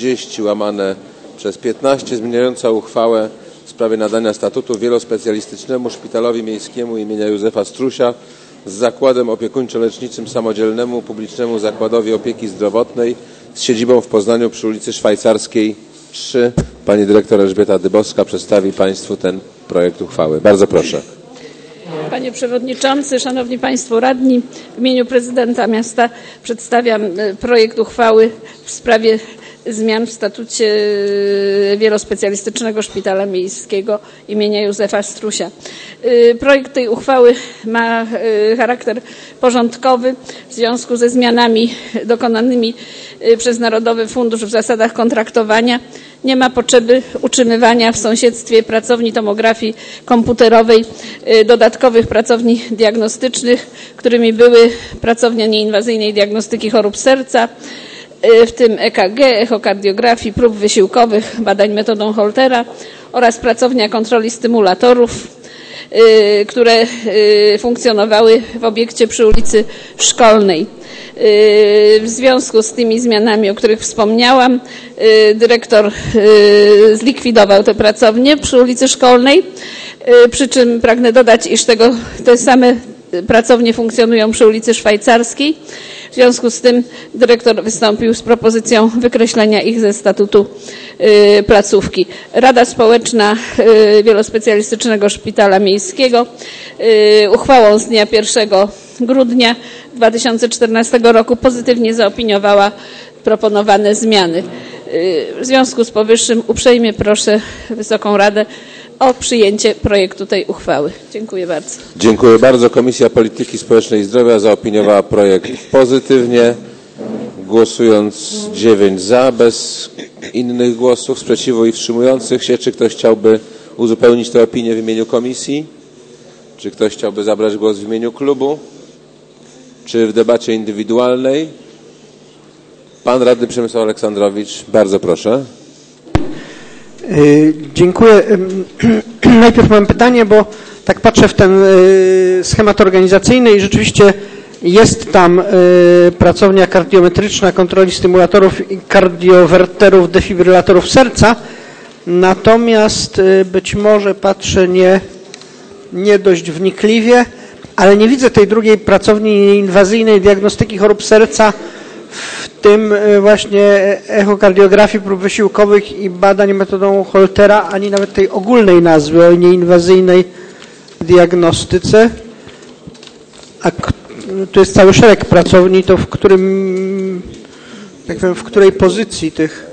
30/15 zmieniająca uchwałę w sprawie nadania statutu wielospecjalistycznemu Szpitalowi Miejskiemu imienia Józefa Strusia z zakładem opiekuńczo-leczniczym samodzielnemu publicznemu Zakładowi Opieki Zdrowotnej z siedzibą w Poznaniu przy ulicy Szwajcarskiej 3. Pani dyrektor Elżbieta Dybowska przedstawi Państwu ten projekt uchwały. Bardzo proszę. Panie Przewodniczący, Szanowni Państwo Radni, w imieniu Prezydenta Miasta przedstawiam projekt uchwały w sprawie zmian w statucie Wielospecjalistycznego Szpitala Miejskiego imienia Józefa Strusia. Projekt tej uchwały ma charakter porządkowy w związku ze zmianami dokonanymi przez Narodowy Fundusz w zasadach kontraktowania. Nie ma potrzeby utrzymywania w sąsiedztwie pracowni tomografii komputerowej dodatkowych pracowni diagnostycznych, którymi były pracownia nieinwazyjnej diagnostyki chorób serca, w tym EKG, echokardiografii, prób wysiłkowych, badań metodą Holtera oraz pracownia kontroli stymulatorów, które funkcjonowały w obiekcie przy ulicy Szkolnej. W związku z tymi zmianami, o których wspomniałam, dyrektor zlikwidował te pracownie przy ulicy Szkolnej, przy czym pragnę dodać, iż te same pracownie funkcjonują przy ulicy Szwajcarskiej. W związku z tym dyrektor wystąpił z propozycją wykreślenia ich ze statutu placówki. Rada Społeczna Wielospecjalistycznego Szpitala Miejskiego uchwałą z dnia 1 grudnia 2014 roku pozytywnie zaopiniowała proponowane zmiany. W związku z powyższym uprzejmie proszę Wysoką Radę o przyjęcie projektu tej uchwały. Dziękuję bardzo. Dziękuję bardzo. Komisja Polityki Społecznej i Zdrowia zaopiniowała projekt pozytywnie, głosując 9 za, bez innych głosów, sprzeciwu i wstrzymujących się. Czy ktoś chciałby uzupełnić tę opinię w imieniu komisji? Czy ktoś chciałby zabrać głos w imieniu klubu? Czy w debacie indywidualnej? Pan radny Przemysław Aleksandrowicz, bardzo proszę. Dziękuję. Najpierw mam pytanie, bo tak patrzę w ten schemat organizacyjny i rzeczywiście jest tam pracownia kardiometryczna, kontroli stymulatorów i kardiowerterów, defibrylatorów serca. Natomiast być może patrzę nie dość wnikliwie, ale nie widzę tej drugiej pracowni inwazyjnej diagnostyki chorób serca, w tym właśnie echokardiografii prób wysiłkowych i badań metodą Holtera, ani nawet tej ogólnej nazwy o nieinwazyjnej diagnostyce. A tu jest cały szereg pracowni, to w którym, jak wiem, w której pozycji tych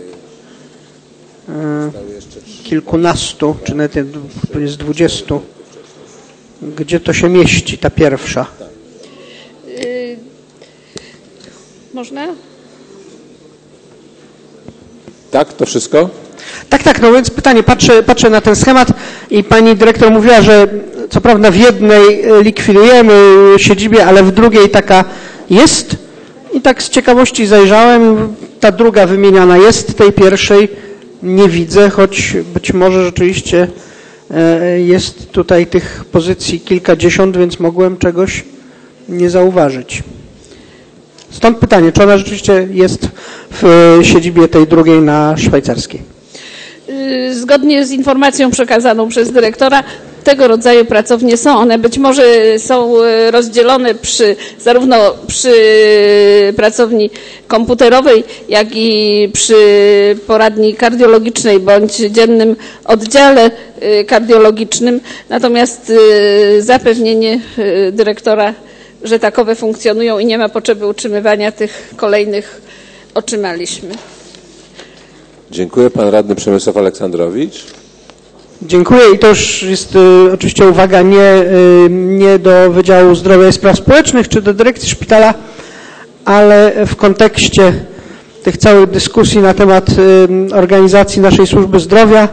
kilkunastu, czy nawet jest 20, gdzie to się mieści, ta pierwsza? Można? Tak, to wszystko? Tak, no więc pytanie, patrzę na ten schemat i pani dyrektor mówiła, że co prawda w jednej likwidujemy siedzibie, ale w drugiej taka jest i tak z ciekawości zajrzałem, ta druga wymieniana jest, tej pierwszej nie widzę, choć być może rzeczywiście jest tutaj tych pozycji kilkadziesiąt, więc mogłem czegoś nie zauważyć. Stąd pytanie, czy ona rzeczywiście jest w siedzibie tej drugiej na Szwajcarskiej? Zgodnie z informacją przekazaną przez dyrektora, tego rodzaju pracownie są. One być może są rozdzielone zarówno przy pracowni komputerowej, jak i przy poradni kardiologicznej bądź dziennym oddziale kardiologicznym. Natomiast zapewnienie dyrektora, że takowe funkcjonują i nie ma potrzeby utrzymywania tych kolejnych, otrzymaliśmy. Dziękuję. Pan radny Przemysław Aleksandrowicz. Dziękuję i to już jest oczywiście uwaga nie do Wydziału Zdrowia i Spraw Społecznych czy do dyrekcji szpitala, ale w kontekście tych całych dyskusji na temat organizacji naszej służby zdrowia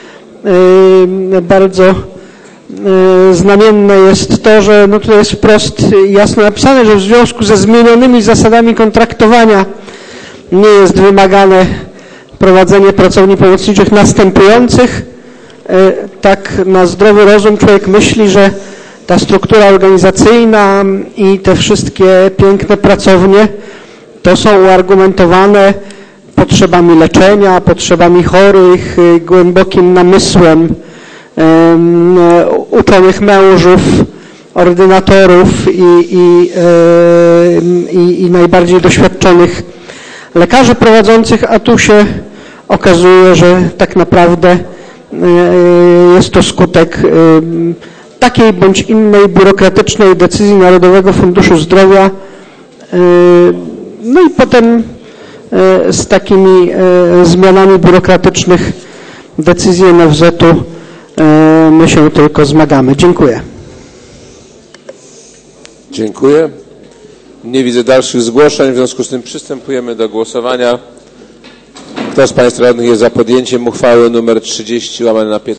bardzo znamienne jest to, że no tutaj jest wprost jasno napisane, że w związku ze zmienionymi zasadami kontraktowania nie jest wymagane prowadzenie pracowni pomocniczych następujących. Tak na zdrowy rozum człowiek myśli, że ta struktura organizacyjna i te wszystkie piękne pracownie to są uargumentowane potrzebami leczenia, potrzebami chorych, głębokim namysłem uczonych mężów, ordynatorów i najbardziej doświadczonych lekarzy prowadzących, a tu się okazuje, że tak naprawdę jest to skutek takiej bądź innej biurokratycznej decyzji Narodowego Funduszu Zdrowia. No i potem z takimi zmianami biurokratycznych decyzji NFZ-u my się tylko zmagamy. Dziękuję. Dziękuję. Nie widzę dalszych zgłoszeń, w związku z tym przystępujemy do głosowania. Kto z Państwa radnych jest za podjęciem uchwały nr 30/15?